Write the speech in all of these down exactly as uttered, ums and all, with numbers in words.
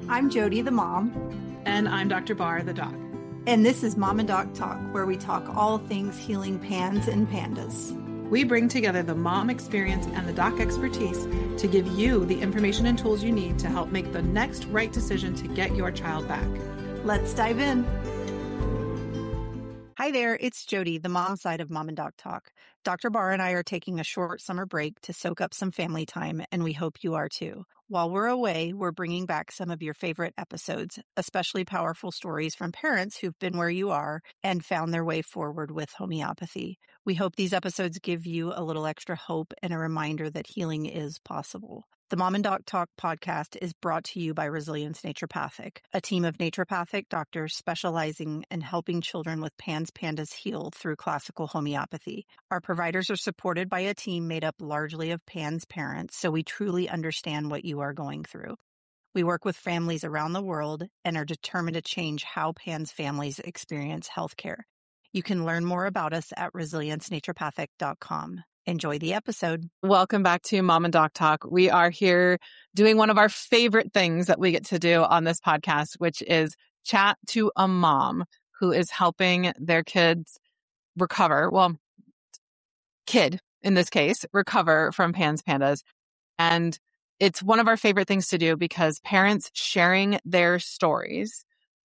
I'm Jody, the mom. And I'm Doctor Barr, the doc. And this is Mom and Doc Talk, where we talk all things healing pans and pandas. We bring together the mom experience and the doc expertise to give you the information and tools you need to help make the next right decision to get your child back. Let's dive in. Hi there, it's Jody, the mom side of Mom and Doc Talk. Doctor Barr and I are taking a short summer break to soak up some family time, and we hope you are too. While we're away, we're bringing back some of your favorite episodes, especially powerful stories from parents who've been where you are and found their way forward with homeopathy. We hope these episodes give you a little extra hope and a reminder that healing is possible. The Mom and Doc Talk podcast is brought to you by Resilience Naturopathic, a team of naturopathic doctors specializing in helping children with PANS PANDAS heal through classical homeopathy. Our providers are supported by a team made up largely of PANS parents, so we truly understand what you are going through. We work with families around the world and are determined to change how PANS families experience healthcare. You can learn more about us at resilience naturopathic dot com. Enjoy the episode. Welcome back to Mom and Doc Talk. We are here doing one of our favorite things that we get to do on this podcast, which is chat to a mom who is helping their kids recover, well, kid in this case, recover from PANS PANDAS. And it's one of our favorite things to do because parents sharing their stories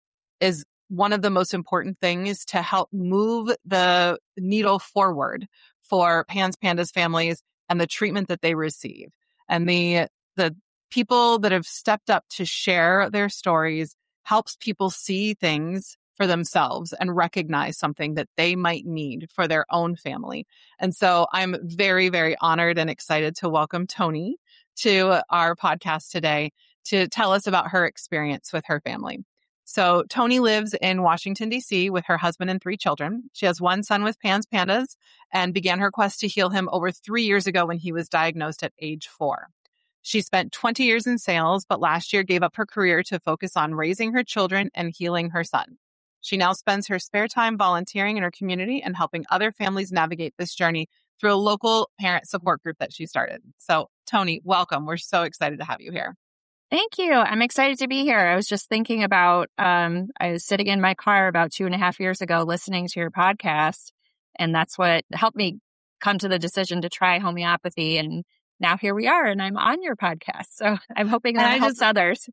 is one of the most important things to help move the needle forward for PANS PANDAS families and the treatment that they receive. And the the people that have stepped up to share their stories helps people see things for themselves and recognize something that they might need for their own family. And so I'm very, very honored and excited to welcome Toni to our podcast today to tell us about her experience with her family. So Toni lives in Washington, D C with her husband and three children. She has one son with PANS PANDAS and began her quest to heal him over three years ago when he was diagnosed at age four. She spent twenty years in sales, but last year gave up her career to focus on raising her children and healing her son. She now spends her spare time volunteering in her community and helping other families navigate this journey through a local parent support group that she started. So Toni, welcome. We're so excited to have you here. Thank you. I'm excited to be here. I was just thinking about, um, I was sitting in my car about two and a half years ago listening to your podcast, and that's what helped me come to the decision to try homeopathy. And now here we are, and I'm on your podcast. So I'm hoping that helps just, others.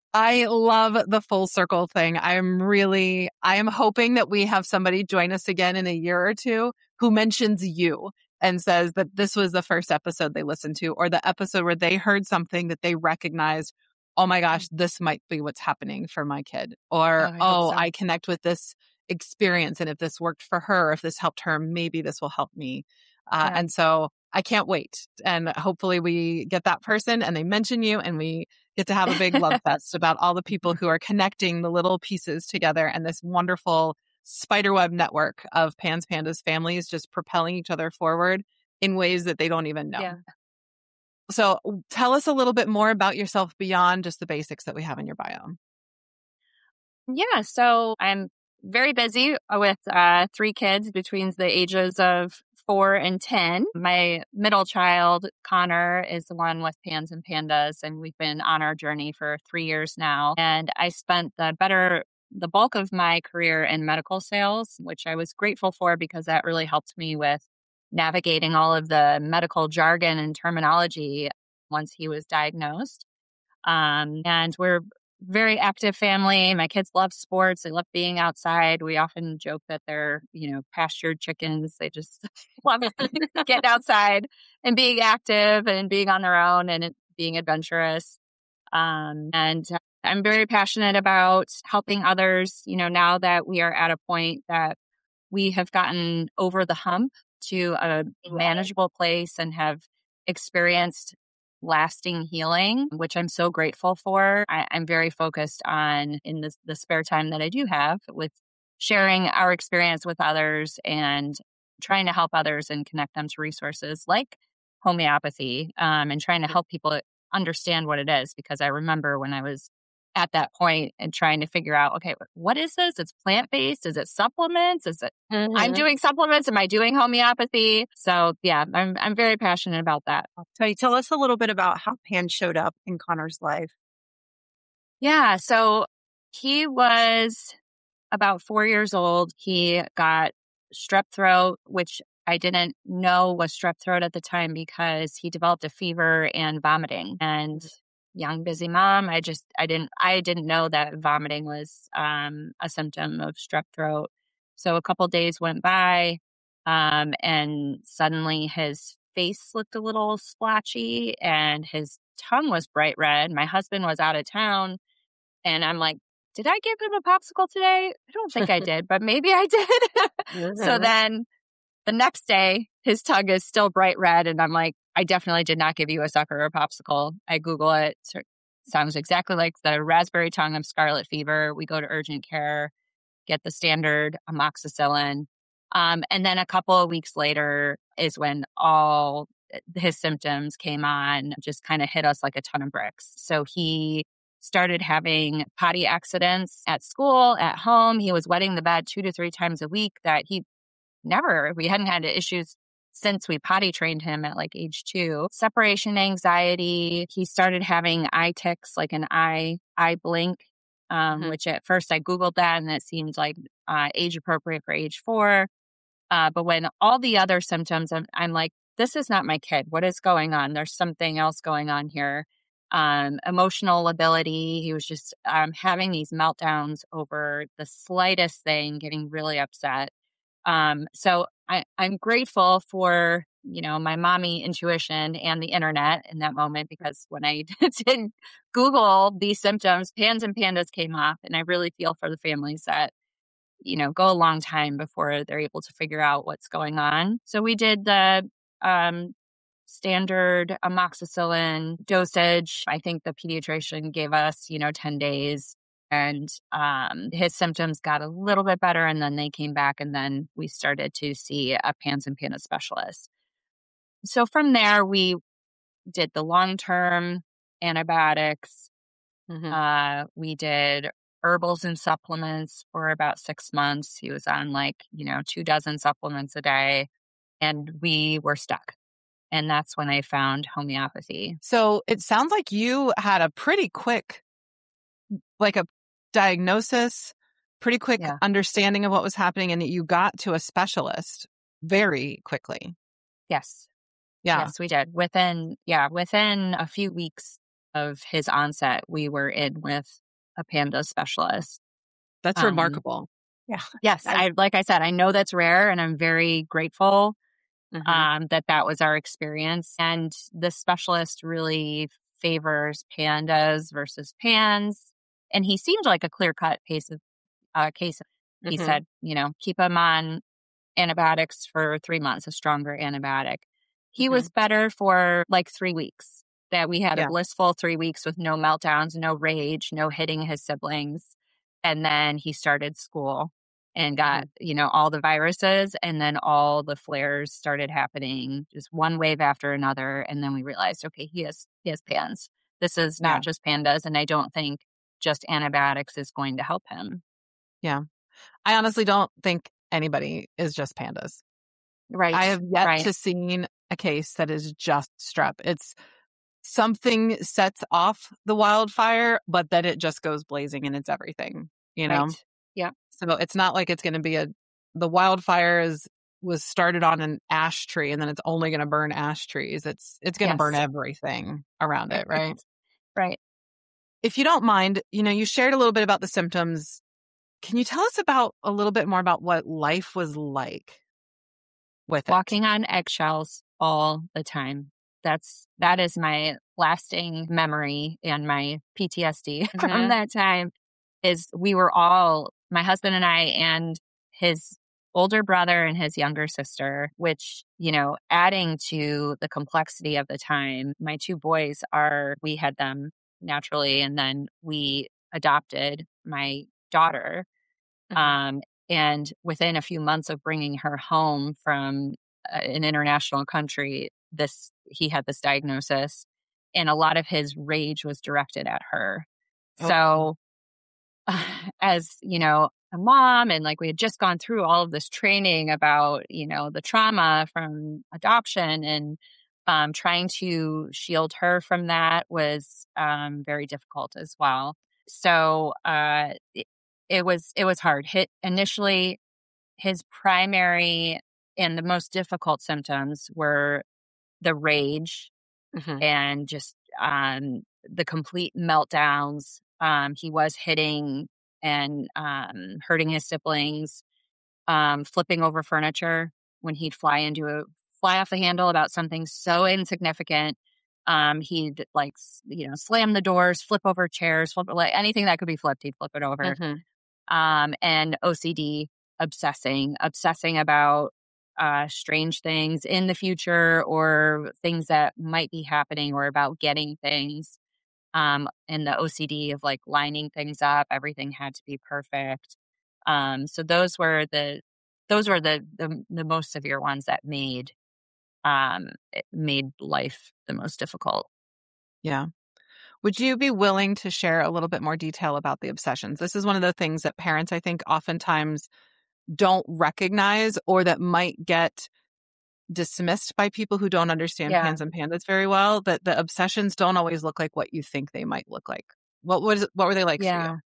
I love the full circle thing. I'm really, I am hoping that we have somebody join us again in a year or two who mentions you and says that this was the first episode they listened to or the episode where they heard something that they recognized. Oh my gosh, this might be what's happening for my kid. Or, oh, I, oh, so. I connect with this experience. And if this worked for her, if this helped her, maybe this will help me. Uh, yeah. And so I can't wait. And hopefully we get that person and they mention you and we get to have a big love fest about all the people who are connecting the little pieces together and this wonderful spiderweb network of PANS PANDAS families just propelling each other forward in ways that they don't even know. Yeah. So tell us a little bit more about yourself beyond just the basics that we have in your bio. Yeah, so I'm very busy with uh, three kids between the ages of four and ten. My middle child, Connor, is the one with PANS and PANDAS, and we've been on our journey for three years now. And I spent the better, the bulk of my career in medical sales, which I was grateful for because that really helped me with navigating all of the medical jargon and terminology once he was diagnosed. Um, and we're a very active family. My kids love sports. They love being outside. We often joke that they're, you know, pastured chickens. They just love getting outside and being active and being on their own and being adventurous. Um, and I'm very passionate about helping others, you know, now that we are at a point that we have gotten over the hump to a manageable place and have experienced lasting healing, which I'm so grateful for. I, I'm very focused on, in the, the spare time that I do have, with sharing our experience with others and trying to help others and connect them to resources like homeopathy, um, and trying to help people understand what it is. Because I remember when I was at that point and trying to figure out, okay, what is this? It's plant-based. Is it supplements? Is it, mm-hmm. I'm doing supplements. Am I doing homeopathy? So yeah, I'm, I'm very passionate about that. So tell us a little bit about how PANS showed up in Connor's life. Yeah. So he was about four years old. He got strep throat, which I didn't know was strep throat at the time because he developed a fever and vomiting. And young, busy mom, I just, I didn't, I didn't know that vomiting was um, a symptom of strep throat. So a couple days went by, um, and suddenly his face looked a little splotchy and his tongue was bright red. My husband was out of town, and I'm like, did I give him a popsicle today? I don't think I did, but maybe I did. Mm-hmm. So then the next day, his tongue is still bright red. And I'm like, I definitely did not give you a sucker or a popsicle. I Google it. So it sounds exactly like the raspberry tongue of scarlet fever. We go to urgent care, get the standard amoxicillin. Um, and then a couple of weeks later is when all his symptoms came on, just kind of hit us like a ton of bricks. So he started having potty accidents at school, at home. He was wetting the bed two to three times a week that he never, we hadn't had issues since we potty trained him at like age two. Separation anxiety. He started having eye tics, like an eye, eye blink, um, mm-hmm. which at first I Googled that and it seemed like uh, age appropriate for age four. Uh, but when all the other symptoms, I'm, I'm like, this is not my kid. What is going on? There's something else going on here. Um, emotional ability. He was just um, having these meltdowns over the slightest thing, getting really upset. Um, so I, I'm grateful for, you know, my mommy intuition and the internet in that moment, because when I did Google these symptoms, PANS and PANDAS came up, and I really feel for the families that, you know, go a long time before they're able to figure out what's going on. So we did the um, standard amoxicillin dosage. I think the pediatrician gave us, you know, ten days. And um, his symptoms got a little bit better, and then they came back, and then we started to see a PANS and PANDAS specialist. So from there, we did the long-term antibiotics. Mm-hmm. Uh, we did herbals and supplements for about six months. He was on like, you know, two dozen supplements a day, and we were stuck. And that's when I found homeopathy. So it sounds like you had a pretty quick, like a diagnosis, pretty quick yeah. understanding of what was happening, and that you got to a specialist very quickly. Yes. Yeah. Yes, we did. Within, yeah, within a few weeks of his onset, we were in with a PANDAS specialist. That's um, remarkable. Yeah. Yes. I, like I said, I know that's rare, and I'm very grateful mm-hmm. um, that that was our experience. And the specialist really favors PANDAS versus PANS. And he seemed like a clear-cut case of uh, case. He mm-hmm. said, you know, keep him on antibiotics for three months, a stronger antibiotic. He mm-hmm. was better for like three weeks. That we had yeah. a blissful three weeks with no meltdowns, no rage, no hitting his siblings. And then he started school and got, mm-hmm. you know, all the viruses, and then all the flares started happening, just one wave after another. And then we realized, okay, he has, he has PANS. This is not yeah. just PANDAS. And I don't think just antibiotics is going to help him. Yeah. I honestly don't think anybody is just PANDAS. Right. I have yet right. to see a case that is just strep. It's something sets off the wildfire, but then it just goes blazing and it's everything, you know? Right. Yeah. So it's not like it's going to be a, the wildfire is, was started on an ash tree and then it's only going to burn ash trees. It's, it's going to yes. burn everything around it. Right. Right. If you don't mind, you know, you shared a little bit about the symptoms. Can you tell us about a little bit more about what life was like with walking it? on eggshells all the time? That's, that is my lasting memory and my P T S D mm-hmm. from that time. Is we were all, my husband and I and his older brother and his younger sister, which, you know, adding to the complexity of the time, my two boys are, we had them naturally, and then we adopted my daughter. Mm-hmm. Um, and within a few months of bringing her home from uh, an international country, this, he had this diagnosis, and a lot of his rage was directed at her. Oh. So uh, as, you know, a mom, and like we had just gone through all of this training about, you know, the trauma from adoption, and um, trying to shield her from that was um, very difficult as well. so uh, it, it was it was hard. Hit initially, his primary and the most difficult symptoms were the rage Mm-hmm. and just um, the complete meltdowns. Um, he was hitting and um, hurting his siblings, um, flipping over furniture when he'd fly into a fly off the handle about something so insignificant. Um, he'd like s- you know slam the doors, flip over chairs, flip like anything that could be flipped, he'd flip it over. Mm-hmm. Um, and O C D, obsessing, obsessing about uh, strange things in the future or things that might be happening or about getting things. Um, and the O C D of like lining things up, everything had to be perfect. Um, so those were the those were the the, the most severe ones that made um, it made life the most difficult. Yeah. Would you be willing to share a little bit more detail about the obsessions? This is one of the things that parents, I think, oftentimes don't recognize or that might get dismissed by people who don't understand Yeah. pans and pandas very well, that the obsessions don't always look like what you think they might look like. What was what were they like for Yeah. you?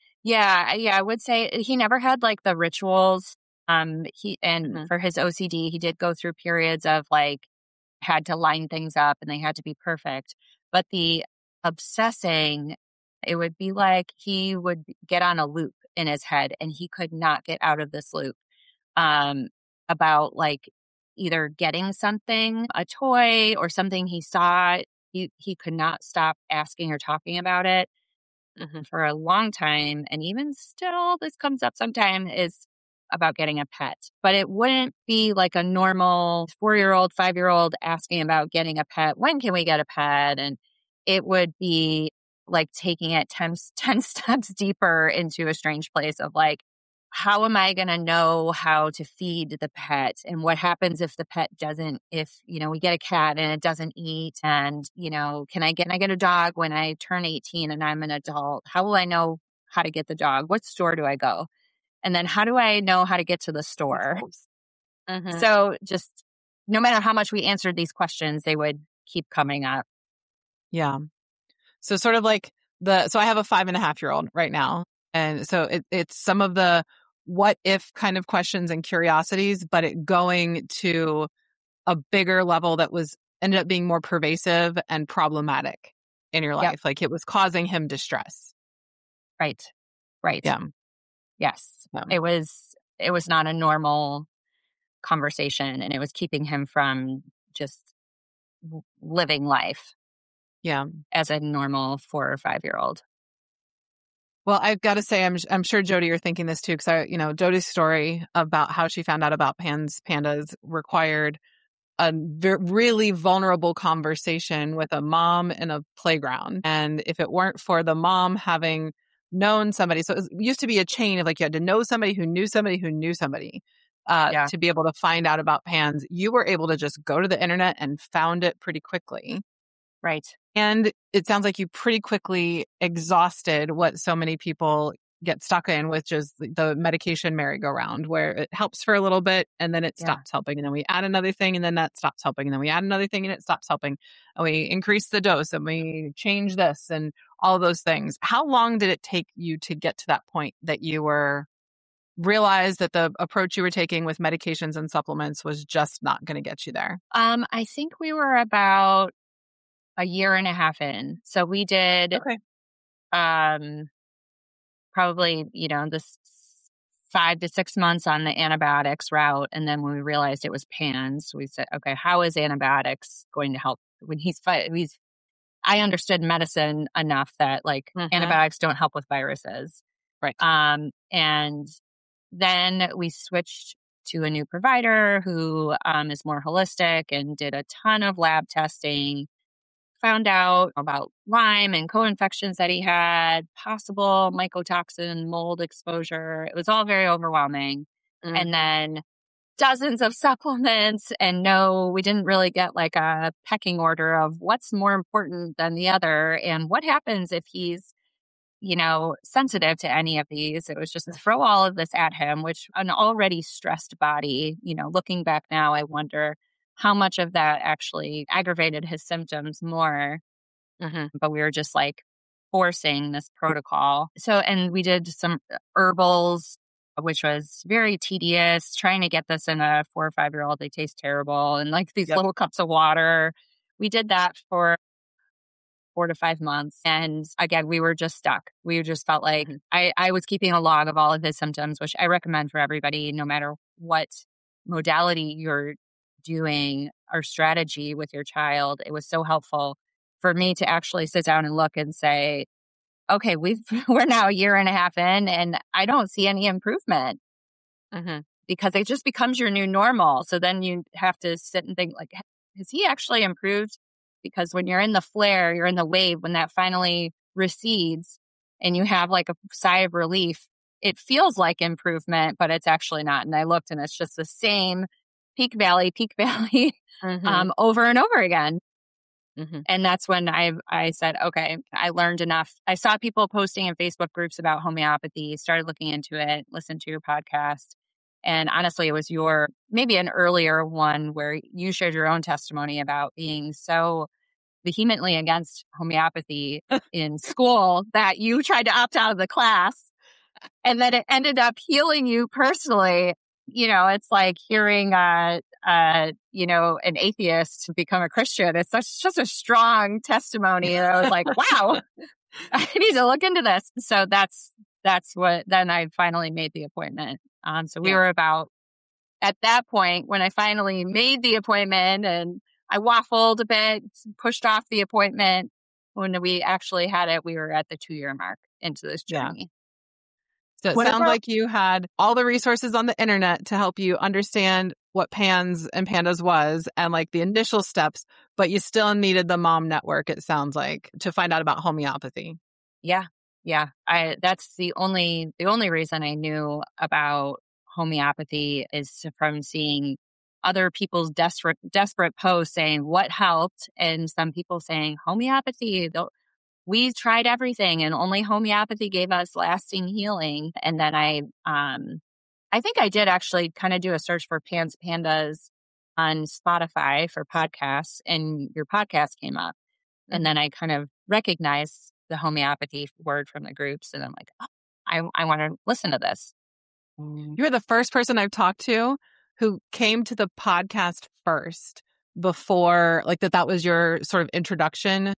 Yeah, yeah, I would say he never had like the rituals. Um, he and Mm-hmm. for his O C D, he did go through periods of like had to line things up and they had to be perfect. But the obsessing, it would be like he would get on a loop in his head and he could not get out of this loop. Um, about like either getting something, a toy or something he saw, he he could not stop asking or talking about it. Mm-hmm. For a long time, and even still, this comes up sometime, is about getting a pet. But it wouldn't be like a normal four-year-old, five-year-old asking about getting a pet. When can we get a pet? And it would be like taking it ten, ten steps deeper into a strange place of like, how am I going to know how to feed the pet? And what happens if the pet doesn't, if, you know, we get a cat and it doesn't eat and, you know, can I get, can I get a dog when I turn eighteen and I'm an adult? How will I know how to get the dog? What store do I go? And then how do I know how to get to the store? Mm-hmm. So just no matter how much we answered these questions, they would keep coming up. Yeah. So sort of like the, so I have a five and a half year old right now. And so it, it's some of the what if kind of questions and curiosities, but it going to a bigger level that was ended up being more pervasive and problematic in your life. Yep. Like it was causing him distress. Right. Right. Yeah. Yes. Yeah. It was, it was not a normal conversation and it was keeping him from just w- living life Yeah. as a normal four or five year old. Well, I've got to say, I'm I'm sure Jody, you're thinking this too, because I, you know, Jody's story about how she found out about pans pandas required a v- really vulnerable conversation with a mom in a playground, and if it weren't for the mom having known somebody, so it, was, it used to be a chain of like you had to know somebody who knew somebody who knew somebody uh, Yeah. to be able to find out about pans. You were able to just go to the internet and found it pretty quickly. Right. And it sounds like you pretty quickly exhausted what so many people get stuck in, which is the medication merry-go-round, where it helps for a little bit and then it Yeah. stops helping. And then we add another thing and then that stops helping. And then we add another thing and it stops helping. And we increase the dose and we change this and all of those things. How long did it take you to get to that point that you were realized that the approach you were taking with medications and supplements was just not going to get you there? Um, I think we were about a year and a half in. So we did Okay. um probably, you know, this five to six months on the antibiotics route. And then when we realized it was PANS, we said, okay, how is antibiotics going to help when he's fight he's I understood medicine enough that like Mhm. antibiotics don't help with viruses. Right. Um, and then we switched to a new provider who um, is more holistic and did a ton of lab testing, found out about Lyme and co-infections that he had, possible mycotoxin mold exposure. It was all very overwhelming. Mhm. And then dozens of supplements, and no, we didn't really get like a pecking order of what's more important than the other and what happens if he's, you know, sensitive to any of these. It was just throw all of this at him, which an already stressed body, you know, looking back now, I wonder how much of that actually aggravated his symptoms more. Mhm. But we were just like, forcing this protocol. So, and we did some herbals, which was very tedious, trying to get this in a four or five year old. They taste terrible. And like these Yep. little cups of water. We did that for four to five months. And again, we were just stuck. We just felt like Mm-hmm. I, I was keeping a log of all of his symptoms, which I recommend for everybody, no matter what modality you're doing or strategy with your child. It was so helpful for me to actually sit down and look and say, okay, we've, we're now a year and a half in and I don't see any improvement. Mm-hmm. Because it just becomes your new normal. So then you have to sit and think like, has he actually improved? Because when you're in the flare, you're in the wave, when that finally recedes and you have like a sigh of relief, it feels like improvement, but it's actually not. And I looked and it's just the same peak valley, peak valley Mm-hmm. um, over and over again. Mm-hmm. And that's when I I said, okay, I learned enough. I saw people posting in Facebook groups about homeopathy, started looking into it, listened to your podcast. And honestly, it was your, maybe an earlier one where you shared your own testimony about being so vehemently against homeopathy in school that you tried to opt out of the class and then it ended up healing you personally. You know, it's like hearing, uh, uh, you know, an atheist become a Christian. It's such, just a strong testimony. And I was like, wow, I need to look into this. So that's, that's what, then I finally made the appointment. Um, so we Yeah. were about at that point when I finally made the appointment and I waffled a bit, pushed off the appointment. When we actually had it, we were at the two year mark into this Yeah. journey. So it What sounds about- like you had all the resources on the internet to help you understand what PANS and PANDAS was and like the initial steps, but you still needed the mom network, it sounds like, to find out about homeopathy. Yeah. Yeah. I, that's the only, the only reason I knew about homeopathy is from seeing other people's desperate, desperate posts saying what helped. And some people saying homeopathy, we tried everything and only homeopathy gave us lasting healing. And then I, um, I think I did actually kind of do a search for PANS PANDAS on Spotify for podcasts and your podcast came up. Mm-hmm. And then I kind of recognized the homeopathy word from the groups. And I'm like, oh, I, I want to listen to this. You're the first person I've talked to who came to the podcast first before, like that, that was your sort of introduction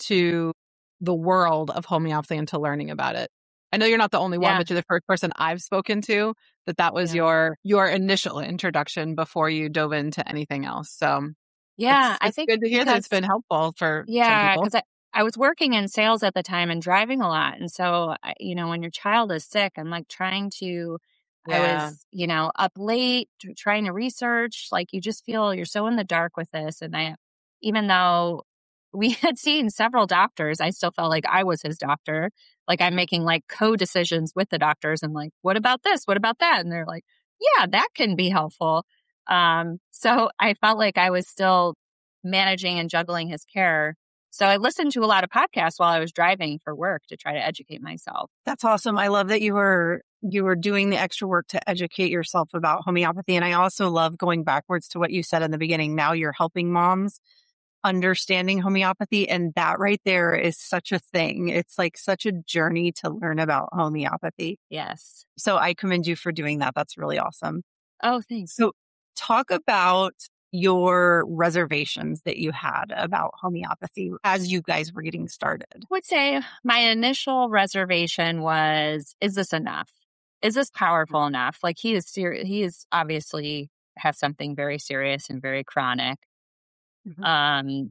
to the world of homeopathy and to learning about it. I know you're not the only one, Yeah. but you're the first person I've spoken to that that was Yeah. your, your initial introduction before you dove into anything else. So yeah, it's, I it's think good to hear that it's been helpful for yeah, some people. because I, I was working in sales at the time and driving a lot. And so, I- you know, when your child is sick, I'm like trying to, I Yeah. was, you know, up late t- trying to research, like you just feel you're so in the dark with this. And I, even though we had seen several doctors, I still felt like I was his doctor. Like I'm making like co-decisions with the doctors and like, what about this? What about that? And they're like, yeah, that can be helpful. Um, so I felt like I was still managing and juggling his care. So I listened to a lot of podcasts while I was driving for work to try to educate myself. That's awesome. I love that you were you were doing the extra work to educate yourself about homeopathy. And I also love going backwards to what you said in the beginning. Now you're helping moms understanding homeopathy. And that right there is such a thing. It's like such a journey to learn about homeopathy. Yes. So I commend you for doing that. That's really awesome. Oh, thanks. So talk about your reservations that you had about homeopathy as you guys were getting started. I would say my initial reservation was, is this enough? Is this powerful enough? Like he is serious. He is obviously has something very serious and very chronic. Mhm. Um,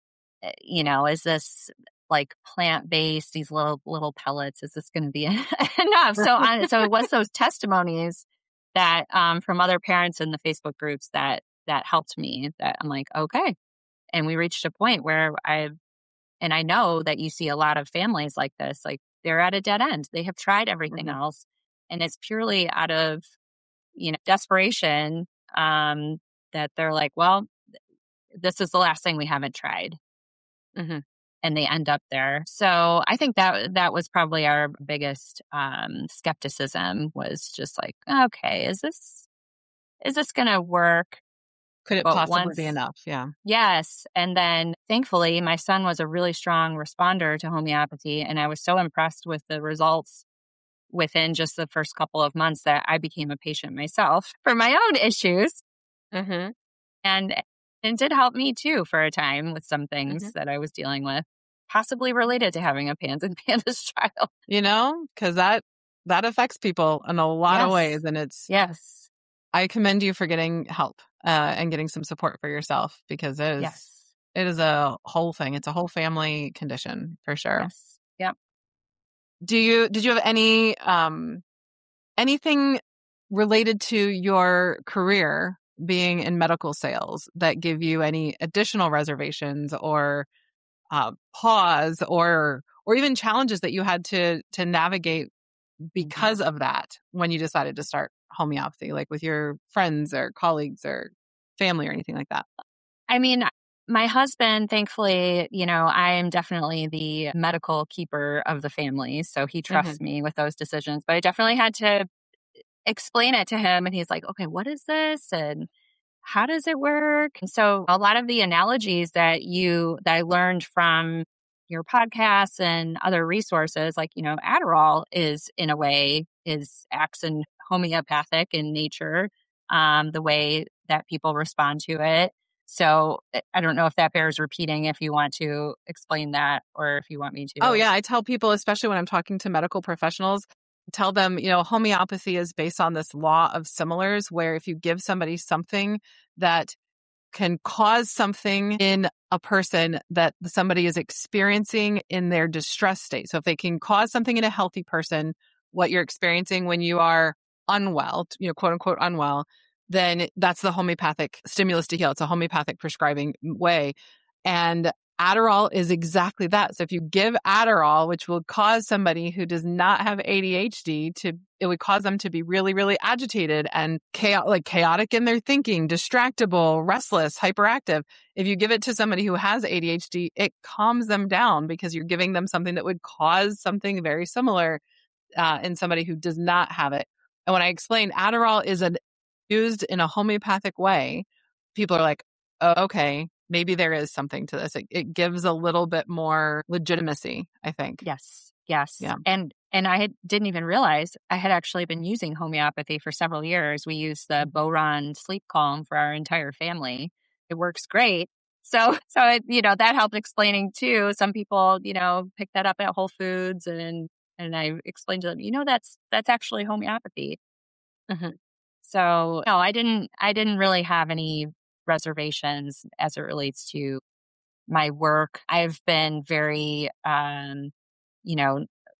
you know, is this like plant-based, these little, little pellets? Is this going to be enough? So, on, so it was those testimonies that, um, from other parents in the Facebook groups that, that helped me that I'm like, okay. And we reached a point where I've, and I know that you see a lot of families like this, like they're at a dead end. They have tried everything Mhm. else and it's purely out of, you know, desperation, um, that they're like, well, this is the last thing we haven't tried. Mm-hmm. And they end up there. So I think that that was probably our biggest um, skepticism was just like, okay, is this, is this going to work? Could it But possibly once, be enough? Yeah. yes. And then thankfully, my son was a really strong responder to homeopathy. And I was so impressed with the results within just the first couple of months that I became a patient myself for my own issues. Mm-hmm. And it did help me too for a time with some things Mm-hmm. that I was dealing with, possibly related to having a PANS and PANDAS child. You know, because that, that affects people in a lot Yes. of ways. And it's, Yes. I commend you for getting help uh, and getting some support for yourself, because it is, Yes. it is a whole thing. It's a whole family condition for sure. Yes. Yep. Do you, did you have any, um, anything related to your career being in medical sales that give you any additional reservations or uh, pause or, or even challenges that you had to, to navigate because of that when you decided to start homeopathy, like with your friends or colleagues or family or anything like that? I mean, my husband, thankfully, you know, I am definitely the medical keeper of the family. So he trusts Mm-hmm. me with those decisions. But I definitely had to explain it to him. And he's like, okay, what is this? And how does it work? And so a lot of the analogies that you, that I learned from your podcasts and other resources, like, you know, Adderall is in a way is acts in homeopathic in nature, um, the way that people respond to it. So I don't know if that bears repeating, if you want to explain that or if you want me to. Oh, yeah. I tell people, especially when I'm talking to medical professionals, tell them, you know, homeopathy is based on this law of similars, where if you give somebody something that can cause something in a person that somebody is experiencing in their distress state. So if they can cause something in a healthy person, what you're experiencing when you are unwell, you know, quote unquote unwell, then that's the homeopathic stimulus to heal. It's a homeopathic prescribing way. And Adderall is exactly that. So if you give Adderall, which will cause somebody who does not have A D H D to, it would cause them to be really, really agitated and chaotic, like chaotic in their thinking, distractible, restless, hyperactive. If you give it to somebody who has A D H D, it calms them down because you're giving them something that would cause something very similar uh, in somebody who does not have it. And when I explain Adderall is an, used in a homeopathic way, people are like, oh, okay, maybe there is something to this. It, it gives a little bit more legitimacy, I think. Yes. Yes. Yeah. And and I had, didn't even realize I had actually been using homeopathy for several years. We use the Boron sleep calm for our entire family. It works great. So, so it, you know, that helped explaining too. Some people, you know, pick that up at Whole Foods, and and I explained to them, you know, that's that's actually homeopathy. Mm-hmm. So no, I didn't. I didn't really have any reservations as it relates to my work. I've been very, um, you know,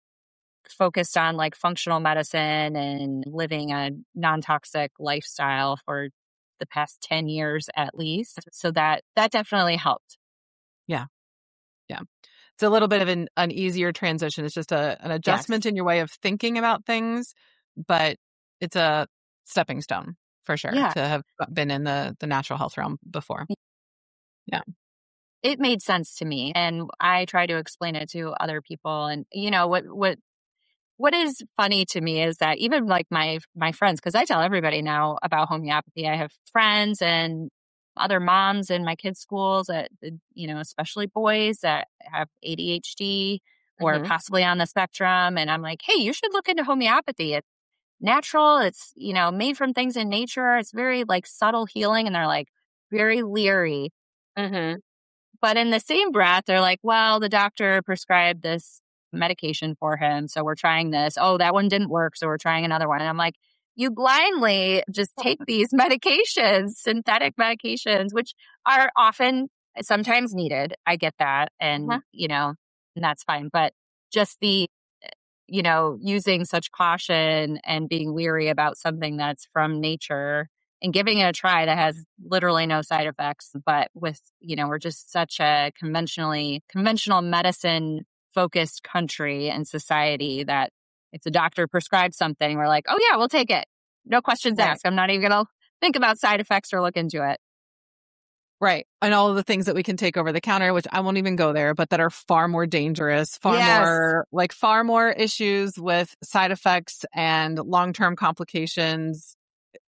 focused on like functional medicine and living a non-toxic lifestyle for the past ten years at least. So that, that definitely helped. Yeah. Yeah. It's a little bit of an, an easier transition. It's just a, an adjustment Yes. in your way of thinking about things, but it's a stepping stone for sure Yeah. to have been in the, the natural health realm before. Yeah. It made sense to me. And I try to explain it to other people. And, you know, what, what, what is funny to me is that even like my, my friends, because I tell everybody now about homeopathy. I have friends and other moms in my kids' schools that, you know, especially boys that have A D H D or Mm-hmm. possibly on the spectrum. And I'm like, hey, you should look into homeopathy. It's natural. It's, you know, made from things in nature. It's very like subtle healing. And they're like very leery. Mm-hmm. But in the same breath, they're like, well, the doctor prescribed this medication for him. So we're trying this. Oh, that one didn't work. So we're trying another one. And I'm like, you blindly just take these medications, synthetic medications, which are often sometimes needed. I get that. And, Uh-huh. you know, and that's fine. But just the, you know, using such caution and being leery about something that's from nature and giving it a try that has literally no side effects. But with, you know, we're just such a conventionally, conventional medicine focused country and society that if the doctor prescribes something, we're like, oh yeah, we'll take it. No questions Right. asked. I'm not even going to think about side effects or look into it. Right. And all of the things that we can take over the counter, which I won't even go there, but that are far more dangerous, far Yes. more, like far more issues with side effects and long-term complications.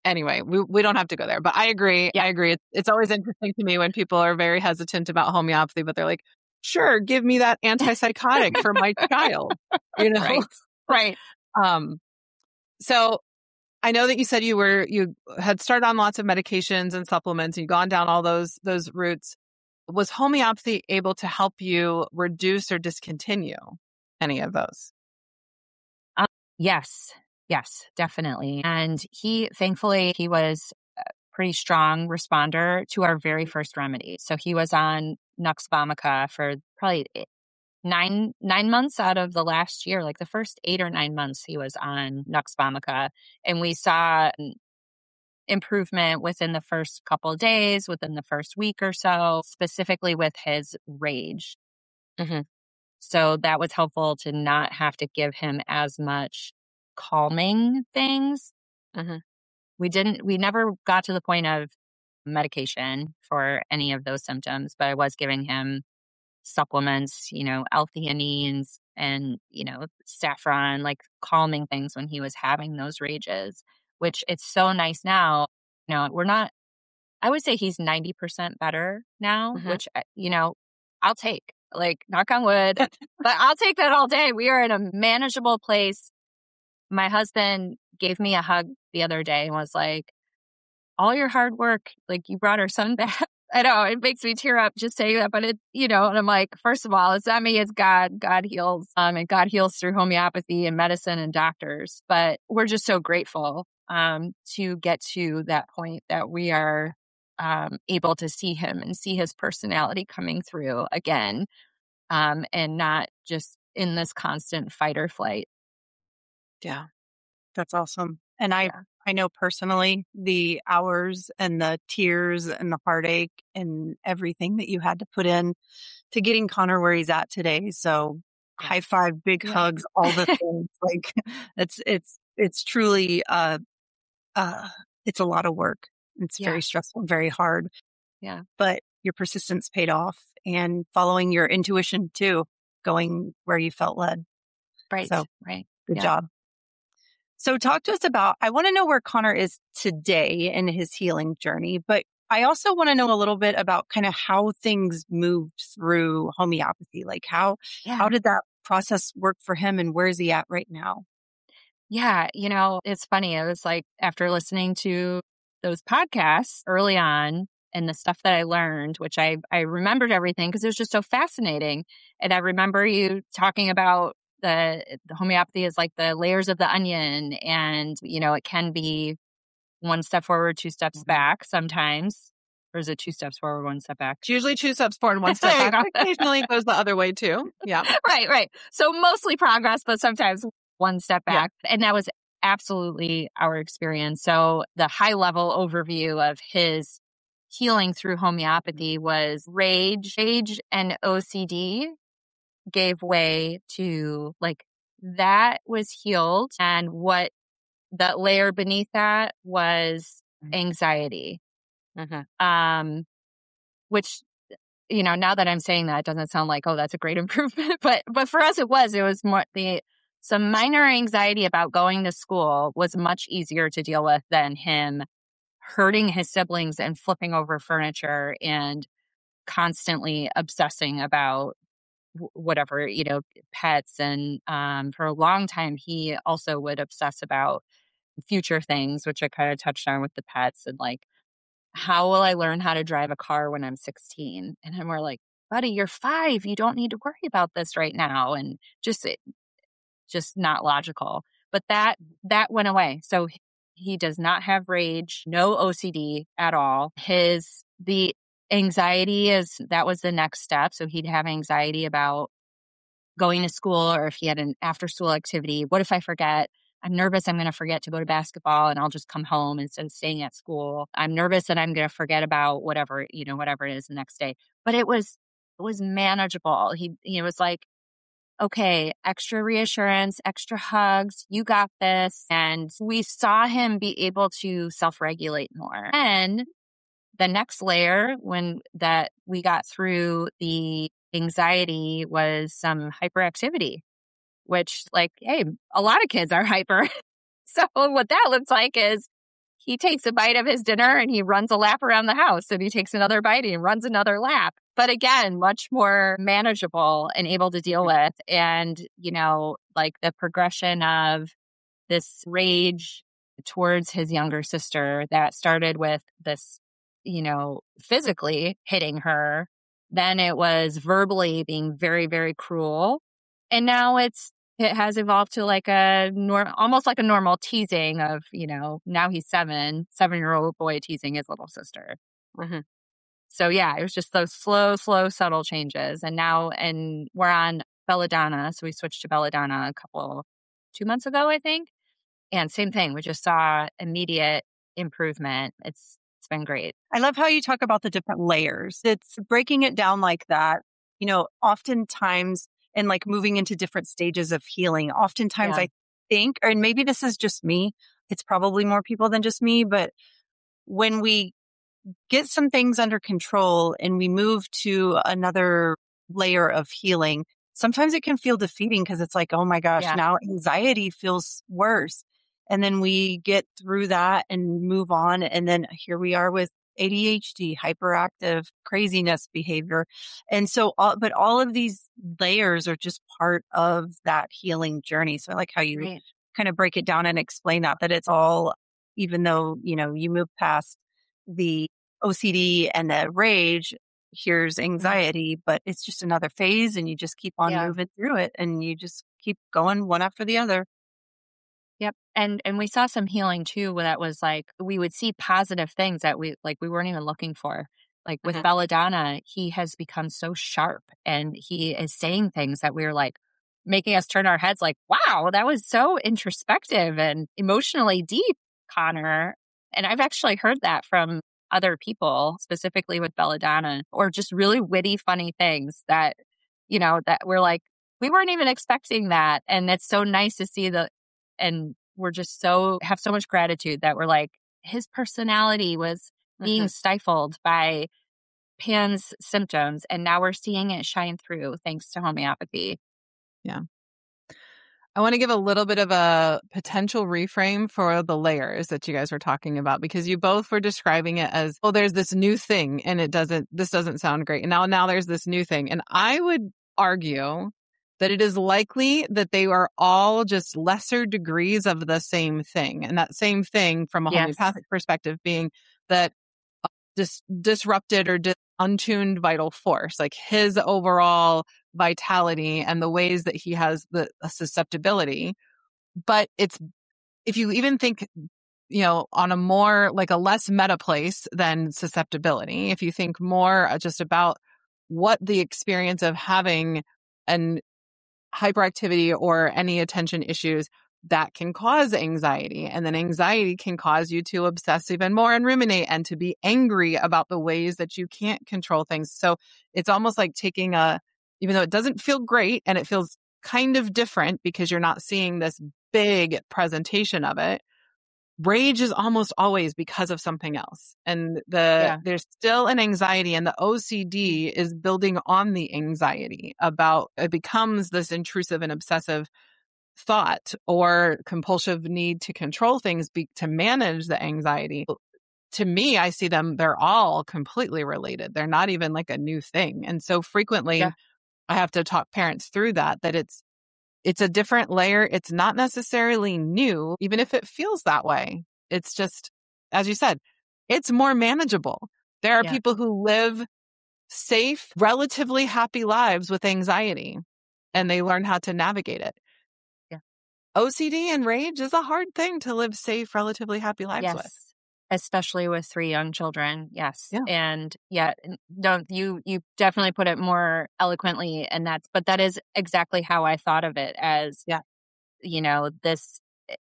anyway, we, we don't have to go there, but I agree. Yeah. I agree. It's, it's always interesting to me when people are very hesitant about homeopathy, but they're like, sure, give me that antipsychotic for my child, you know? Right. Right. Um, so I know that you said you were, you had started on lots of medications and supplements and you've gone down all those, those routes. Was homeopathy able to help you reduce or discontinue any of those? Um, yes. Yes, definitely. And he, thankfully, he was a pretty strong responder to our very first remedy. So he was on Nux Vomica for probably nine, nine months out of the last year, like the first eight or nine months he was on Nux Vomica. And we saw improvement within the first couple of days, within the first week or so, specifically with his rage. Mm-hmm. So that was helpful to not have to give him as much calming things. Mm-hmm. We didn't, we never got to the point of medication for any of those symptoms, but I was giving him supplements, you know, L-theanines and, you know, saffron, like calming things when he was having those rages, which it's so nice now. You know, we're not, I would say he's ninety percent better now, Mm-hmm. which, you know, I'll take, like, knock on wood, but I'll take that all day. We are in a manageable place. My husband gave me a hug the other day and was like, all your hard work, like you brought our son back. I know it makes me tear up just saying that, but it, you know, and I'm like, first of all, it's not me, it's God. God heals, um, and God heals through homeopathy and medicine and doctors. But we're just so grateful um, to get to that point that we are um, able to see him and see his personality coming through again, um, and not just in this constant fight or flight. Yeah. That's awesome. And I, Yeah. I know personally the hours and the tears and the heartache and everything that you had to put in to getting Connor where he's at today. So Yeah. high five, big Yeah. hugs, all the things. Like it's, it's, it's truly, uh, uh, it's a lot of work. It's Yeah. very stressful, very hard. Yeah. But your persistence paid off and following your intuition too, going where you felt led. Right. So right. good Yeah. job. So talk to us about, I want to know where Connor is today in his healing journey, but I also want to know a little bit about kind of how things moved through homeopathy. Like how, Yeah. how did that process work for him and where is he at right now? Yeah. You know, it's funny. It was like after listening to those podcasts early on and the stuff that I learned, which I, I remembered everything because it was just so fascinating. And I remember you talking about the, the homeopathy is like the layers of the onion. And, you know, it can be one step forward, two steps back sometimes. Or is it two steps forward, one step back? It's usually two steps forward, one step There you back. go. Occasionally it goes the other way too. Yeah. Right, right. So mostly progress, but sometimes one step back. Yeah. And that was absolutely our experience. So the high level overview of his healing through homeopathy was rage, rage and O C D gave way to like that was healed. And what that layer beneath that was anxiety. Mm-hmm. Um, which, you know, now that I'm saying that, it doesn't sound like, oh, that's a great improvement. But but for us, it was. It was more the some minor anxiety about going to school was much easier to deal with than him hurting his siblings and flipping over furniture and constantly obsessing about w- whatever, you know, pets. And um, for a long time, he also would obsess about future things, which I kind of touched on with the pets and like, how will I learn how to drive a car when I'm sixteen? And I'm more like, buddy, you're five. You don't need to worry about this right now. And just, it, just not logical. But that, that went away. So he does not have rage, no O C D at all. His, the anxiety is, that was the next step. So he'd have anxiety about going to school or if he had an after school activity. What if I forget? I'm nervous I'm going to forget to go to basketball and I'll just come home instead of staying at school. I'm nervous that I'm going to forget about whatever, you know, whatever it is the next day. But it was, it was manageable. He, he was like, okay, extra reassurance, extra hugs, you got this. And we saw him be able to self-regulate more. And the next layer when that we got through the anxiety was some hyperactivity, which like, hey, a lot of kids are hyper. So what that looks like is he takes a bite of his dinner and he runs a lap around the house, and he takes another bite and he runs another lap. But again, much more manageable and able to deal with. And, you know, like the progression of this rage towards his younger sister that started with this, you know, physically hitting her. Then it was verbally being very, very cruel. And now it's, it has evolved to like a norm, almost like a normal teasing of, you know, now he's seven, seven year old boy teasing his little sister. Mm-hmm. So yeah, it was just those slow, slow, subtle changes. And now, and we're on Belladonna. So we switched to Belladonna a couple, two months ago, I think. And same thing. We just saw immediate improvement. It's, it's been great. I love how you talk about the different layers. It's breaking it down like that. You know, oftentimes, and like moving into different stages of healing, oftentimes Yeah. I think, or maybe this is just me, it's probably more people than just me, but when we get some things under control and we move to another layer of healing, sometimes it can feel defeating because it's like, oh my gosh, Yeah. now anxiety feels worse. And then we get through that and move on. And then here we are with A D H D, hyperactive craziness behavior. And so, all, but all of these layers are just part of that healing journey. So I like how you Right. kind of break it down and explain that, that it's all, even though, you know, you move past the O C D and the rage, here's anxiety, but it's just another phase and you just keep on Yeah. moving through it and you just keep going one after the other. Yep. And and we saw some healing too, where that was like we would see positive things that we like we weren't even looking for. Like with Mhm. Belladonna, he has become so sharp and he is saying things that we were like making us turn our heads like, wow, that was so introspective and emotionally deep, Connor. And I've actually heard that from other people, specifically with Belladonna, or just really witty, funny things that, you know, that we're like, we weren't even expecting that. And it's so nice to see the, and we're just so, have so much gratitude that we're like, his personality was being Mhm. stifled by Pan's symptoms. And now we're seeing it shine through thanks to homeopathy. I want to give a little bit of a potential reframe for the layers that you guys were talking about, because you both were describing it as, oh, there's this new thing and it doesn't, this doesn't sound great. And now, now there's this new thing. And I would argue that it is likely that they are all just lesser degrees of the same thing. And that same thing from a Yes. homeopathic perspective being that dis- disrupted or dis- untuned vital force, like his overall vitality and the ways that he has the a susceptibility. But it's, if you even think, you know, on a more like a less meta place than susceptibility, if you think more just about what the experience of having an hyperactivity or any attention issues that can cause anxiety. And then anxiety can cause you to obsess even more and ruminate and to be angry about the ways that you can't control things. So it's almost like taking a, even though it doesn't feel great and it feels kind of different because you're not seeing this big presentation of it, rage is almost always because of something else. And the Yeah. there's still an anxiety, and the O C D is building on the anxiety about, it becomes this intrusive and obsessive thought or compulsive need to control things be, to manage the anxiety. To me, I see them, they're all completely related. They're not even like a new thing. And so frequently Yeah. I have to talk parents through that, that it's, it's a different layer. It's not necessarily new, even if it feels that way. It's just, as you said, it's more manageable. There are Yeah. people who live safe, relatively happy lives with anxiety, and they learn how to navigate it. Yeah. O C D and rage is a hard thing to live safe, relatively happy lives Yes. with. Especially with three young children. Yes. Yeah. And yeah, don't you, you definitely put it more eloquently, and that's, but that is exactly how I thought of it as, Yeah. you know, this,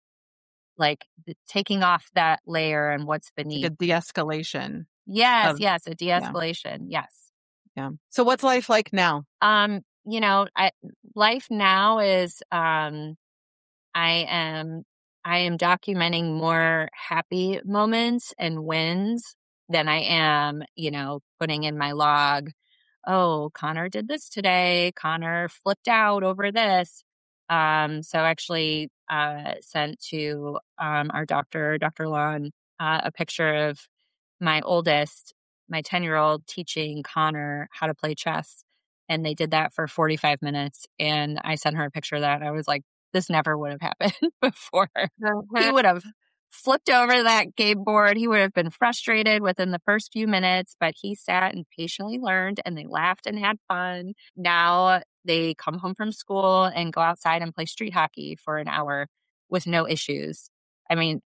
like the, taking off that layer and what's beneath. Like a de-escalation. Yes. of- yes. A de-escalation. Yes. Yeah. So what's life like now? Um, you know, I, life now is, um, I am, I am documenting more happy moments and wins than I am, you know, putting in my log, oh, Connor did this today. Connor flipped out over this. Um, so actually, uh, sent to, um, our doctor, Doctor Lawn, uh, a picture of my oldest, my ten-year-old, teaching Connor how to play chess. And they did that for forty-five minutes. And I sent her a picture of that. And I was like, this never would have happened before. He would have flipped over that game board. He would have been frustrated within the first few minutes, but he sat and patiently learned, and they laughed and had fun. Now they come home from school and go outside and play street hockey for an hour with no issues. I mean,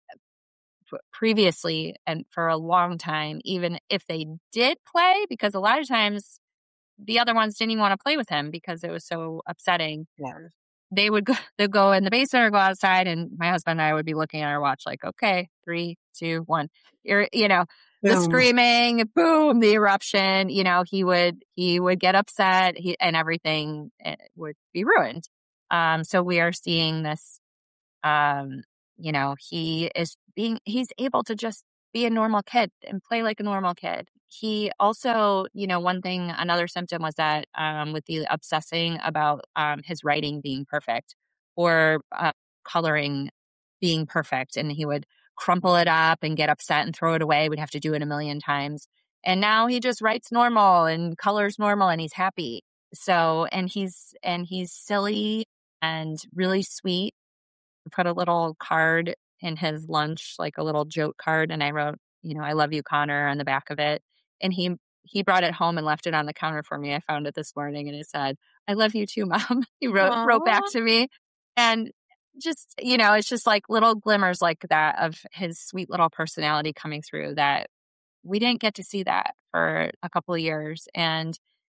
previously and for a long time, even if they did play, because a lot of times the other ones didn't even want to play with him because it was so upsetting. Yeah. They would go, they'd go in the basement or go outside, and my husband and I would be looking at our watch like, okay, three, two, one. You're, you know, the Boom. screaming, boom, the eruption. You know, he would he would get upset, he, and everything would be ruined. Um, so we are seeing this. Um, you know, he is being he's able to just be a normal kid and play like a normal kid. He also, you know, one thing, another symptom was that um, with the obsessing about um, his writing being perfect or uh, coloring being perfect. And he would crumple it up and get upset and throw it away. We'd have to do it a million times. And now he just writes normal and colors normal and he's happy. So, and he's, and he's silly and really sweet. I put a little card in his lunch, like a little joke card. And I wrote, you know, I love you, Connor, on the back of it. And he he brought it home and left it on the counter for me. I found it this morning and it said, I love you too, Mom. He wrote Aww. wrote back to me. And just, you know, it's just like little glimmers like that of his sweet little personality coming through that we didn't get to see that for a couple of years. And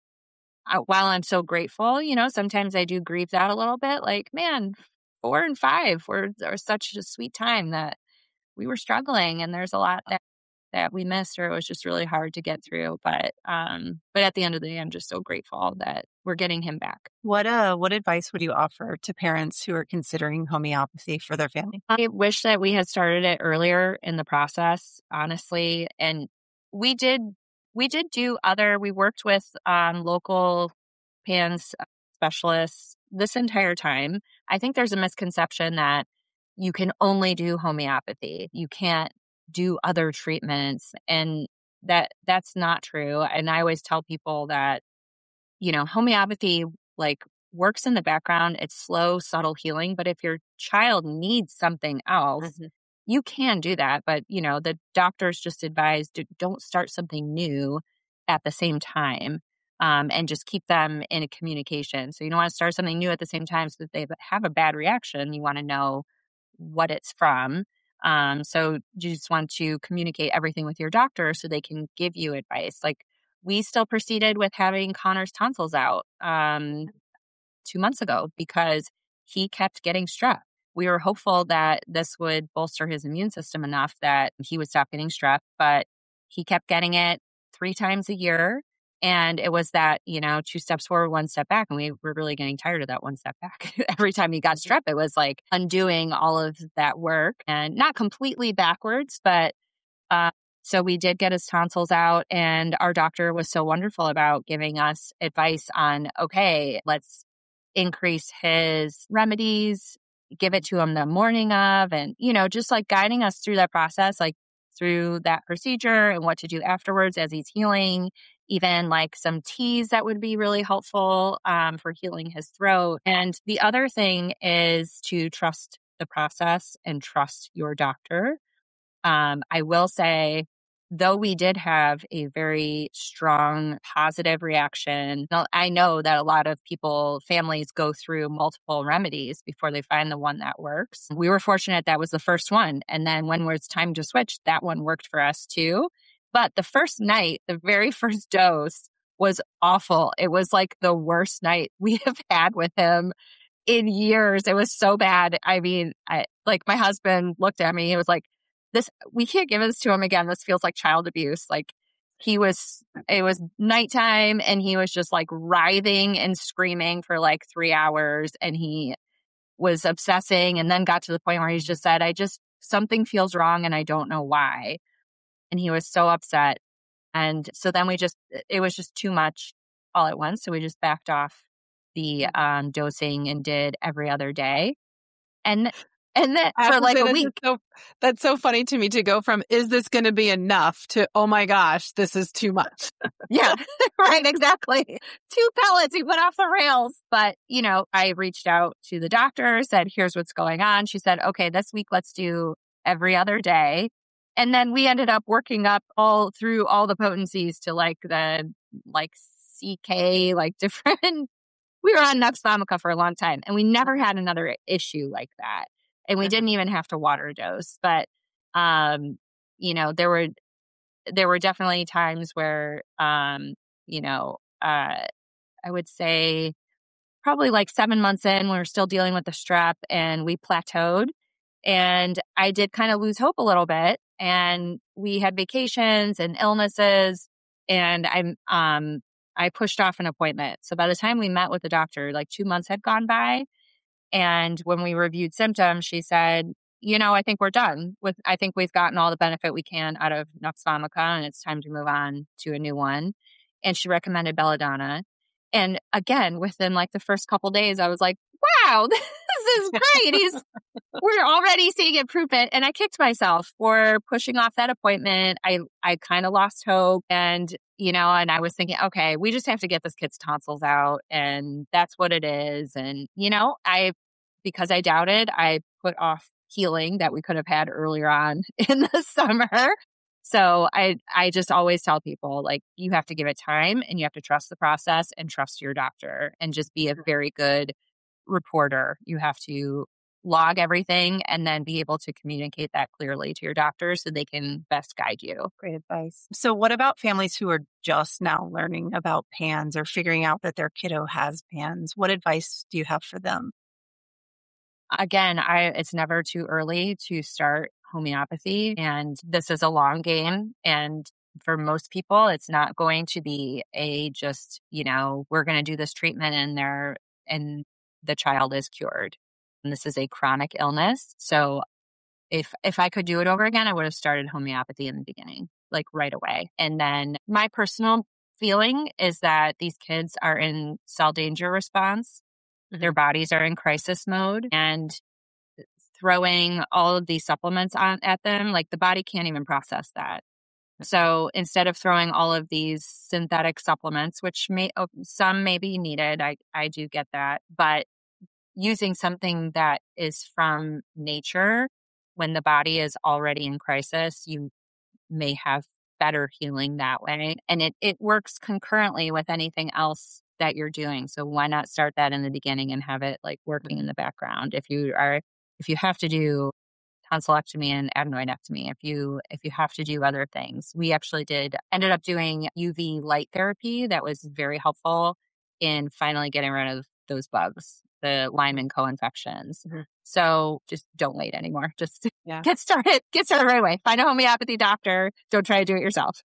uh, while I'm so grateful, you know, sometimes I do grieve that a little bit. Like, man, four and five were, were such a sweet time that we were struggling, and there's a lot that that we missed, or it was just really hard to get through. But um, but at the end of the day, I'm just so grateful that we're getting him back. What uh, what advice would you offer to parents who are considering homeopathy for their family? I wish that we had started it earlier in the process, honestly. And we did we did do other. We worked with um, local P A N S specialists this entire time. I think there's a misconception that you can only do homeopathy. You can't do other treatments, and that that's not true. And I always tell people that, you know, homeopathy like works in the background. It's slow, subtle healing, but if your child needs something else, mm-hmm. you can do that. But, you know, the doctors just advise don't start something new at the same time, um, and just keep them in a communication. So you don't want to start something new at the same time so that they have a bad reaction. You want to know what it's from. Um, so you just want to communicate everything with your doctor so they can give you advice. Like we still proceeded with having Connor's tonsils out um, two months ago because he kept getting strep. We were hopeful that this would bolster his immune system enough that he would stop getting strep, but he kept getting it three times a year. And it was that, you know, two steps forward, one step back. And we were really getting tired of that one step back. Every time he got strep, it was like undoing all of that work, and not completely backwards. But uh, so we did get his tonsils out, and our doctor was so wonderful about giving us advice on, okay, let's increase his remedies, give it to him the morning of, and, you know, just like guiding us through that process, like through that procedure and what to do afterwards as he's healing. Even like some teas that would be really helpful um, for healing his throat. And the other thing is to trust the process and trust your doctor. Um, I will say, though we did have a very strong positive reaction, I know that a lot of people, families go through multiple remedies before they find the one that works. We were fortunate that was the first one. And then when it was time to switch, that one worked for us too. But the first night, the very first dose was awful. It was like the worst night we have had with him in years. It was so bad. I mean, I, like my husband looked at me. He was like, "This, we can't give this to him again. This feels like child abuse." Like he was, it was nighttime and he was just like writhing and screaming for like three hours. And he was obsessing, and then got to the point where he just said, I just, something feels wrong and I don't know why. And he was so upset. And so then we just, it was just too much all at once. So we just backed off the um, dosing and did every other day. And And then I have for to like say, a that's week. just so that's so funny to me to go from, is this going to be enough, to, oh my gosh, this is too much. Yeah, right. Exactly. Two pellets, you went off the rails. But, you know, I reached out to the doctor, said, here's what's going on. She said, okay, this week, let's do every other day. And then we ended up working up all through all the potencies to like the, like C K, like different. We were on Nux Vomica for a long time and we never had another issue like that. And we didn't even have to water dose. But, um, you know, there were, there were definitely times where, um, you know, uh, I would say probably like seven months in, we were still dealing with the strep and we plateaued. And I did kind of lose hope a little bit. And we had vacations and illnesses. And I'm, um, I pushed off an appointment. So by the time we met with the doctor, like two months had gone by. And when we reviewed symptoms, she said, you know, I think we're done with, I think we've gotten all the benefit we can out of Nux Vomica and it's time to move on to a new one. And she recommended Belladonna. And again, within like the first couple days, I was like, wow, this is great. He's, we're already seeing improvement. And I kicked myself for pushing off that appointment. I, I kind of lost hope and, you know, and I was thinking, okay, we just have to get this kid's tonsils out and that's what it is. And, you know, I, because I doubted, I put off healing that we could have had earlier on in the summer. So I, I just always tell people, like, you have to give it time and you have to trust the process and trust your doctor and just be a very good reporter. You have to log everything and then be able to communicate that clearly to your doctor so they can best guide you. Great advice. So what about families who are just now learning about P A N S or figuring out that their kiddo has P A N S? What advice do you have for them? Again, I it's never too early to start homeopathy, and this is a long game. And for most people, it's not going to be a just, you know, we're going to do this treatment and they're and the child is cured. And this is a chronic illness. So if if I could do it over again, I would have started homeopathy in the beginning, like right away. And then my personal feeling is that these kids are in cell danger response. Their bodies are in crisis mode, and throwing all of these supplements on at them, like the body can't even process that. So instead of throwing all of these synthetic supplements, which may some may be needed, I, I do get that, but using something that is from nature when the body is already in crisis, you may have better healing that way. And it, it works concurrently with anything else that you're doing. So why not start that in the beginning and have it like working in the background? If you are, if you have to do tonsillectomy and adenoidectomy, if you, if you have to do other things, we actually did, ended up doing U V light therapy that was very helpful in finally getting rid of those bugs, the Lyme co-infections. Mm-hmm. So just don't wait anymore. Just yeah. get started, get started right away. Find a homeopathy doctor. Don't try to do it yourself.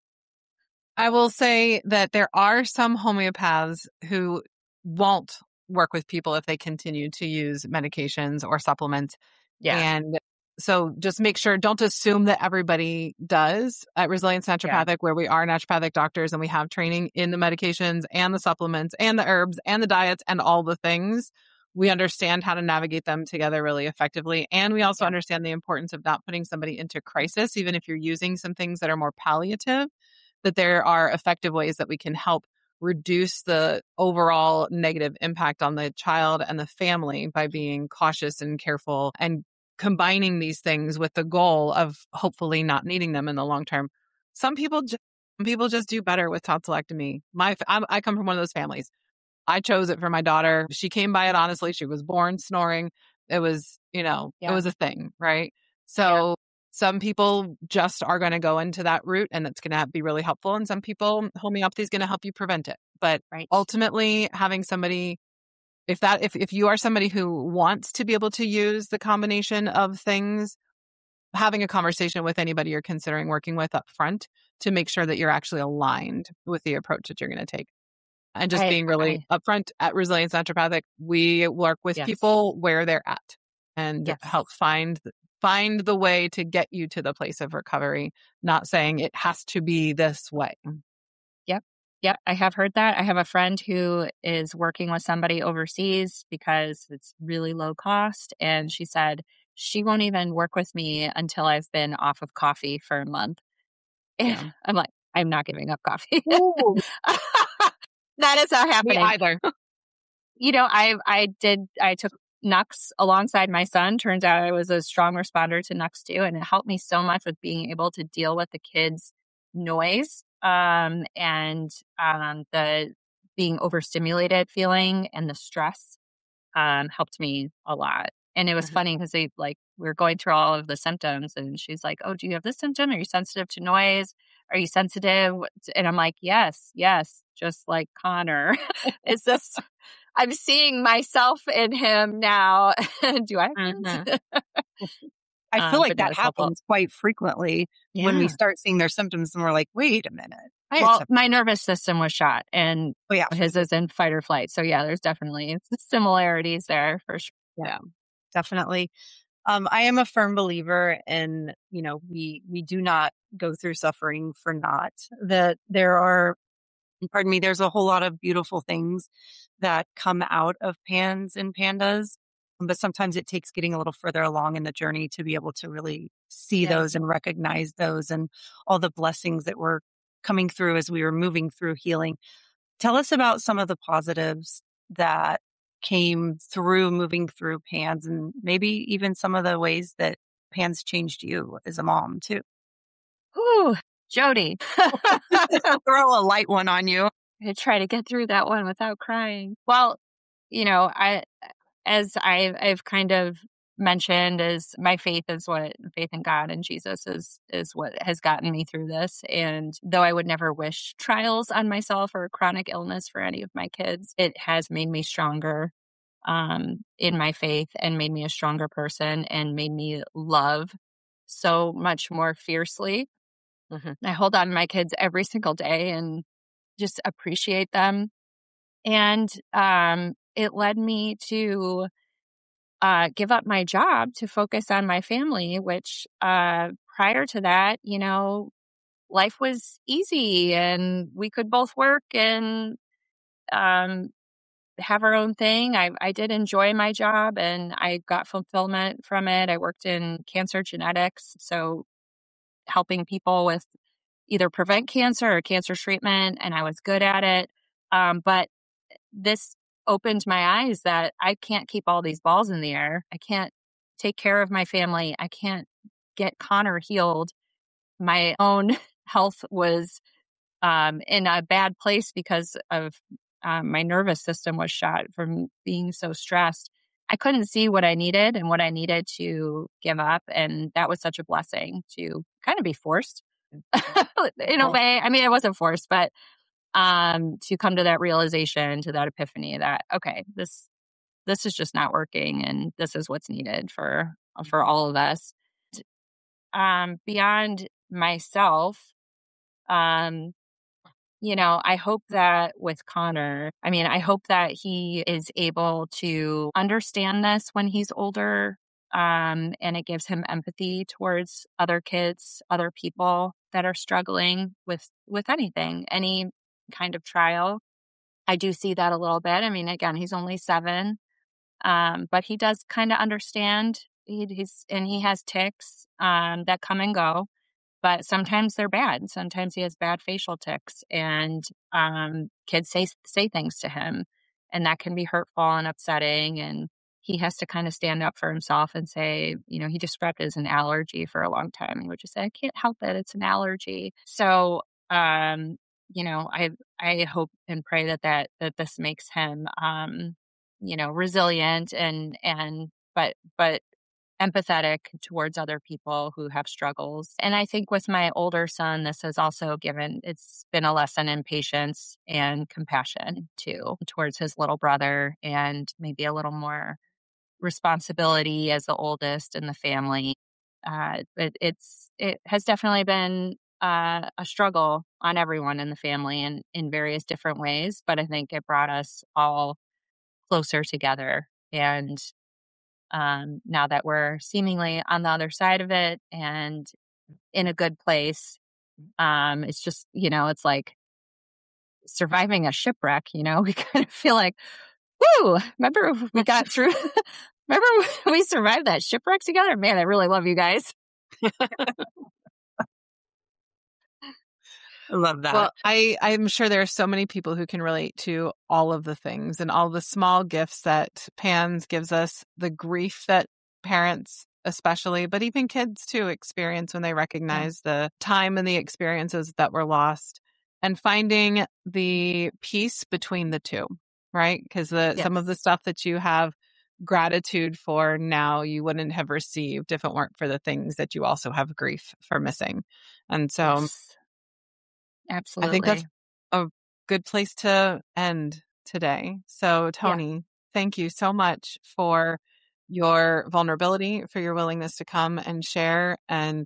I will say that there are some homeopaths who won't work with people if they continue to use medications or supplements. Yeah. And so just make sure, don't assume that everybody does. At Resilience Naturopathic, yeah. where we are naturopathic doctors and we have training in the medications and the supplements and the herbs and the diets and all the things, we understand how to navigate them together really effectively. And we also yeah. understand the importance of not putting somebody into crisis, even if you're using some things that are more palliative, that there are effective ways that we can help reduce the overall negative impact on the child and the family by being cautious and careful and combining these things with the goal of hopefully not needing them in the long term. Some people, just, some people just do better with tonsillectomy. My, I, I come from one of those families. I chose it for my daughter. She came by it honestly. She was born snoring. It was, you know, yeah. it was a thing, right? So yeah. some people just are going to go into that route and it's going to be really helpful. And some people, homeopathy is going to help you prevent it. But right. ultimately, having somebody, if that, if, if you are somebody who wants to be able to use the combination of things, having a conversation with anybody you're considering working with up front to make sure that you're actually aligned with the approach that you're going to take. And just I, being really I, upfront. At Resilience Naturopathic, we work with yes. people where they're at and yes. help find find the way to get you to the place of recovery, not saying it has to be this way. Yep. Yep. I have heard that. I have a friend who is working with somebody overseas because it's really low cost. And she said she won't even work with me until I've been off of coffee for a month. And Yeah. I'm like, I'm not giving up coffee. Ooh, That is not me happening. either. You know, I I did I took Nux alongside my son. Turns out I was a strong responder to Nux too, and it helped me so much with being able to deal with the kids' noise um, and um, the being overstimulated feeling and the stress um, helped me a lot. And it was Mhm. funny because they like we were going through all of the symptoms, and she's like, "Oh, do you have this symptom? Are you sensitive to noise? Are you sensitive?" And I'm like, "Yes, yes, just like Connor." It's just I'm seeing myself in him now. Do I have kids? Mhm. I feel um, like but no, that it's helpful. happens quite frequently when we Yeah. start seeing their symptoms and we're like, wait a minute. I had Well, some- my nervous system was shot, and oh, yeah, his is in fight or flight. So yeah, there's definitely similarities there for sure. yeah, definitely. Um, I am a firm believer in, you know, we we do not go through suffering for naught. That there are, pardon me, there's a whole lot of beautiful things that come out of pans and pandas, but sometimes it takes getting a little further along in the journey to be able to really see Yeah. those and recognize those and all the blessings that were coming through as we were moving through healing. Tell us about some of the positives that came through moving through pans and maybe even some of the ways that pans changed you as a mom too. Whew, Jody. Throw a light one on you. I try to get through that one without crying. Well, you know, I as I've I've kind of mentioned, is my faith is what faith in God and Jesus is is what has gotten me through this. And though I would never wish trials on myself or chronic illness for any of my kids, it has made me stronger um, in my faith and made me a stronger person and made me love so much more fiercely. Mhm. I hold on to my kids every single day and just appreciate them. And um, it led me to uh, give up my job to focus on my family, which uh, prior to that, you know, life was easy and we could both work and um, have our own thing. I, I did enjoy my job and I got fulfillment from it. I worked in cancer genetics, so helping people with either prevent cancer or cancer treatment, and I was good at it. Um, but this opened my eyes that I can't keep all these balls in the air. I can't take care of my family. I can't get Connor healed. My own health was um, in a bad place because of um, my nervous system was shot from being so stressed. I couldn't see what I needed and what I needed to give up. And that was such a blessing to kind of be forced in a way. I mean, it wasn't forced, but um, to come to that realization, to that epiphany that, okay, this, this is just not working and this is what's needed for, for all of us. Um, beyond myself, um, you know, I hope that with Connor, I mean, I hope that he is able to understand this when he's older. Um, and it gives him empathy towards other kids, other people that are struggling with, with anything, any kind of trial. I do see that a little bit. I mean, again, he's only seven, um, but he does kind of understand. He, he's, and he has tics um, that come and go. But sometimes they're bad. Sometimes he has bad facial tics, and um, kids say say things to him, and that can be hurtful and upsetting. And he has to kind of stand up for himself and say, you know, he described it as an allergy for a long time. He would just say, "I can't help it; it's an allergy." So, um, you know, I I hope and pray that that that this makes him, um, you know, resilient and and but but. empathetic towards other people who have struggles. And I think with my older son, this has also given, it's been a lesson in patience and compassion too, towards his little brother, and maybe a little more responsibility as the oldest in the family. Uh, it, it's, it has definitely been uh, a struggle on everyone in the family and in various different ways, but I think it brought us all closer together. And Um, now that we're seemingly on the other side of it and in a good place, um, it's just, you know, it's like surviving a shipwreck, you know, we kind of feel like, whoo, remember we got through, Remember when we survived that shipwreck together? Man, I really love you guys. I love that. Well, I, I'm sure there are so many people who can relate to all of the things and all the small gifts that PANS gives us, the grief that parents especially, but even kids too experience when they recognize yeah. the time and the experiences that were lost, and finding the peace between the two, right? Because the yes. some of the stuff that you have gratitude for now you wouldn't have received if it weren't for the things that you also have grief for missing. And so yes. Absolutely. I think that's a good place to end today. So, Toni, yeah. thank you so much for your vulnerability, for your willingness to come and share and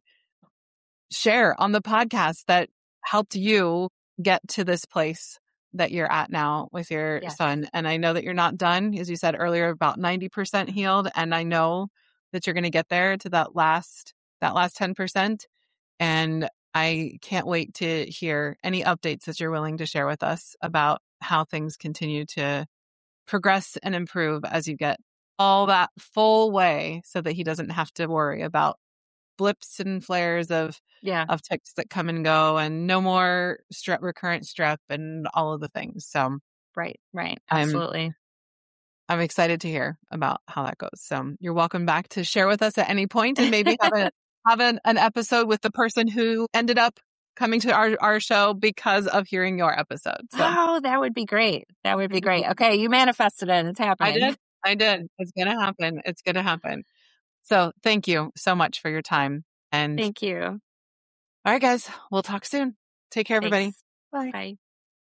share on the podcast that helped you get to this place that you're at now with your yes. son. And I know that you're not done, as you said earlier, about ninety percent healed. And I know that you're going to get there to that last, that last ten percent. And I can't wait to hear any updates that you're willing to share with us about how things continue to progress and improve as you get all that full way so that he doesn't have to worry about blips and flares of yeah. of tics that come and go, and no more strep, recurrent strep and all of the things. So right, right. Absolutely. I'm, I'm excited to hear about how that goes. So you're welcome back to share with us at any point and maybe have a have an, an episode with the person who ended up coming to our, our show because of hearing your episode. So. Oh, that would be great. That would be great. Okay, you manifested it. It's happening. I did. I did. It's going to happen. It's going to happen. So thank you so much for your time. And thank you. All right, guys. We'll talk soon. Take care, everybody. Thanks. Bye. Bye.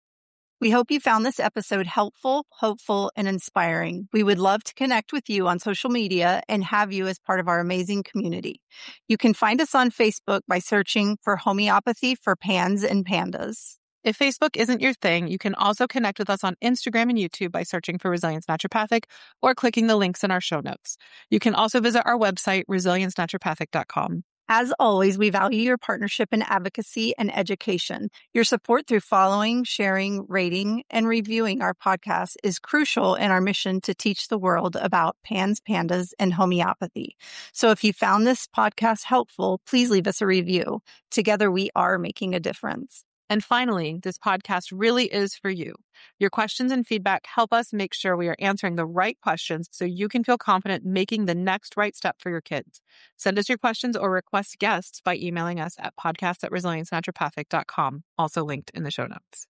We hope you found this episode helpful, hopeful, and inspiring. We would love to connect with you on social media and have you as part of our amazing community. You can find us on Facebook by searching for Homeopathy for Pans and Pandas. If Facebook isn't your thing, you can also connect with us on Instagram and YouTube by searching for Resilience Naturopathic or clicking the links in our show notes. You can also visit our website, resilience naturopathic dot com. As always, we value your partnership in advocacy and education. Your support through following, sharing, rating, and reviewing our podcast is crucial in our mission to teach the world about PANS, pandas, and homeopathy. So if you found this podcast helpful, please leave us a review. Together, we are making a difference. And finally, this podcast really is for you. Your questions and feedback help us make sure we are answering the right questions so you can feel confident making the next right step for your kids. Send us your questions or request guests by emailing us at podcast at resilience naturopathic dot com, also linked in the show notes.